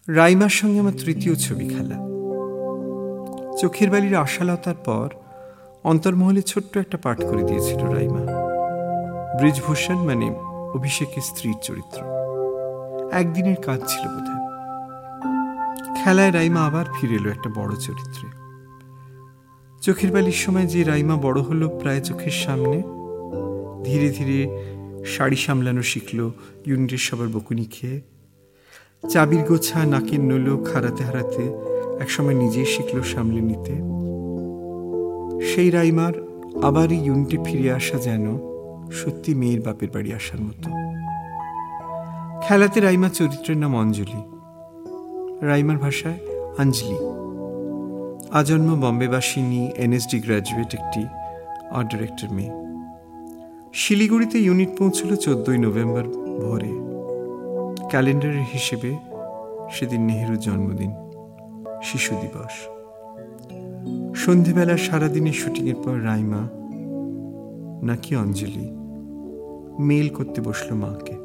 রাইমার সঙ্গে আমার তৃতীয় ছবি খেলা। চোখের বালির আশালতার পর অন্তর্মহলে ছোট্ট একটা পাঠ করে দিয়েছিল রাইমা। ব্রিজভূষণ মানে অভিষেকের স্ত্রীর চরিত্র। একদিনের কাজ ছিল বোধহয়। খেলায় রাইমা আবার ফিরে এলো একটা বড় চরিত্রে। চোখের বালির সময় যে রাইমা বড় হলো প্রায় চোখের সামনে, ধীরে ধীরে শাড়ি সামলানো শিখল ইউনিটের সবার বকুনি খেয়ে। চাবির গোছা নাকের নলো হারাতে হারাতে একসময় নিজেই শিখল সামলে নিতে। সেই রাইমার আবার এই ইউনিটে ফিরে আসা যেন সত্যি মেয়ের বাপের বাড়ি আসার মতো। খেলাতে রাইমার চরিত্রের নাম অঞ্জলি, রাইমার ভাষায় আঞ্জলি। আজন্ম বম্বেবাসিনী, এনএসডি গ্র্যাজুয়েট একটি আর্ট ডিরেক্টর মেয়ে। শিলিগুড়িতে ইউনিট পৌঁছল 14 নভেম্বর ভোরে। ক্যালেন্ডারের হিসেবে সেদিন নেহেরুর জন্মদিন, শিশু দিবস। সন্ধেবেলা সারাদিনের শুটিংয়ের পর রাইমা নাকি অঞ্জলি মেল করতে বসল মাকে।